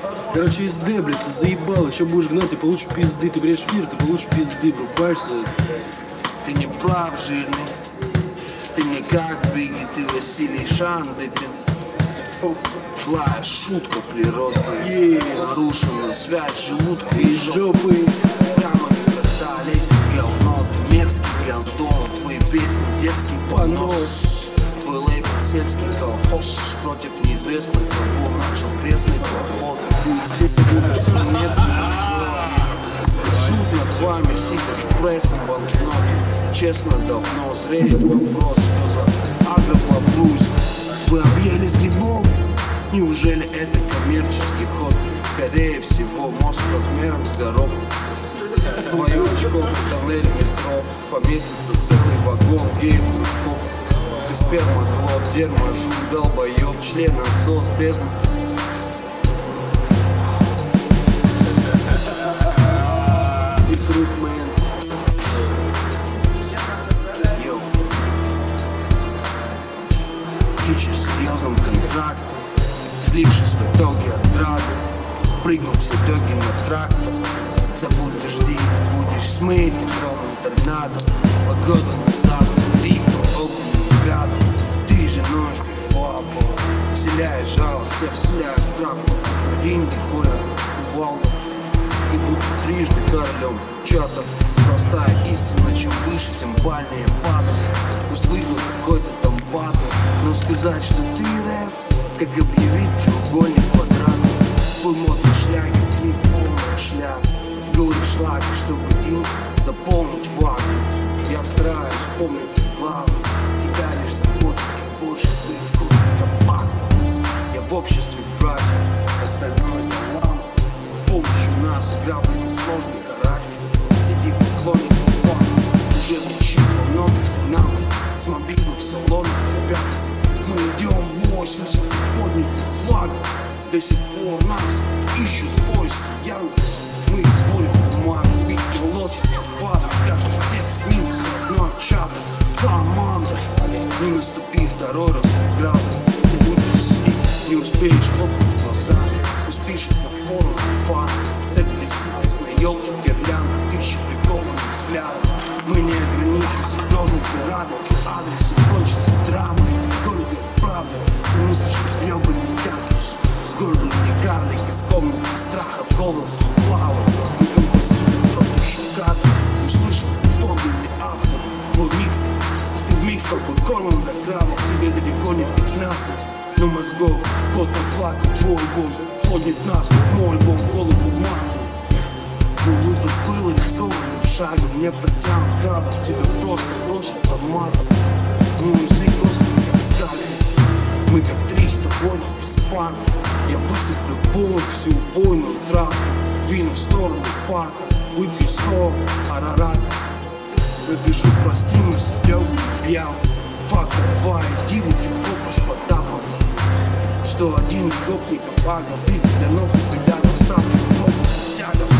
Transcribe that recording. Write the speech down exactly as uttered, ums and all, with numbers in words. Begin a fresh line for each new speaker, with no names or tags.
Короче, СД, блядь, ты заебал. Еще будешь гнать, ты получишь пизды. Ты бредешь мир, ты получишь пизды, врубаешься.
Ты не прав, жирный. Ты не как Бигги, ты Василий Шанды. Ты злая шутка природы.
Yeah.
Нарушена связь желудка и
Жопы.
Прямо изо рта лезет говно. Ты мерзкий гандон. Твои песни детский понос. Твой лейбл сельский колхоз. Против неизвестных кого начал крестный поход. Ты немецкий шут над вами, сидя с прессом банкноты. Честно, давно зреет вопрос, что за агроплавруйск. Вы объелись грибов? Неужели это коммерческий ход? Скорее всего, мозг размером с горох. Твое очко в тоннель метро. Поместится целый вагон геев-кружков. Ты спермоклод, дерьмо, жук, долбоёб, член, насос, бездна.
И труп, мэн.
Йоу. Тычешь серьезным контрактом, слившись в итоге от драк. Прыгнул с итоги на трактор. Забудь дожди, ты будешь смыть огромным торнадо. Погода назад, рифм, огненным градом. Ты же ножкой папа, вселяя жалость, я вселяю страх. На ринге боя кувалда. И будто трижды королем чатов. Простая истина, чем выше, тем бальнее падать. Пусть выиграл какой-то там батл, но сказать, что ты рэп, как объявить треугольник квадрат. Твой модный шлягер, клип полный шляп. Говоришь лаги, чтобы им заполнить вагу. Я стараюсь помнить главное. Тебя лишь заботит, как больше стоит код компактов. Я в обществе братьев, остальное я лам. С помощью нас игра будет сложный характер. Сиди поклонник фон, уже звучит во многих нам. С мобильных салонов ребят. Мы идем в восемьдесят поднятых флагов. До сих пор нас ищут поиски Яндекс. Мы изборем бумагу, бить лочит падает. Каждый отец с ним но от чата. Команда, не наступишь дорогу разграда. Ты будешь с ним, не успеешь хлопнуть глазами. Успеешь на форум фан. Цель блестит, как на елке гирлянда. Тысячи прикованных взглядов. Мы не ограничимся грозной пиратом. Адрес кончится драмой. Горькая правда. Ты мыслишь, как гребаный кактус. Сгорбленный карлик из комнаты страха. С голосом плавал. Ты композитор, тот еще кадр. Услышал подлинный автор. Твой микс, ты в микс толпой кормом до крава. Тебе далеко не пятнадцать, но мозгов вот оплакал твой альбом. Поднят нас, как мой альбом, голову маку. Твой выбор был рискованным шагом. Мне протянут крабов, тебя просто бросят под матом. Мой язык острый, как скальпель. Мы как триста воинов без пар. Я высыплю полок всю убойную траву. Двину в сторону парка. Выпью сто арарата. Напишу простимость, легкую пьянку. Фактор два и диву хип-хопа с потапом. Что один из гопников агро пиздит для ног и ребятам ставки в ногу тягом.